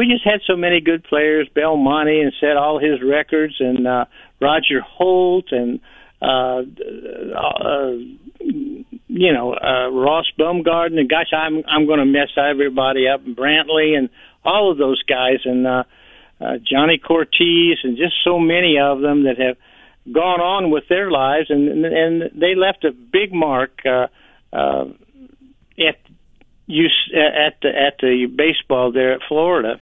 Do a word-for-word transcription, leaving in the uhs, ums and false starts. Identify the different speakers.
Speaker 1: we just had so many good players. Belmonte and set all his records, and uh, Roger Holt and uh, uh, you know uh, Ross Baumgarten. And gosh, I'm I'm going to mess everybody up. Brantley and all of those guys, and uh, uh, Johnny Cortez, and just so many of them that have gone on with their lives, and and they left a big mark uh, uh, at you at the at the baseball there at Florida.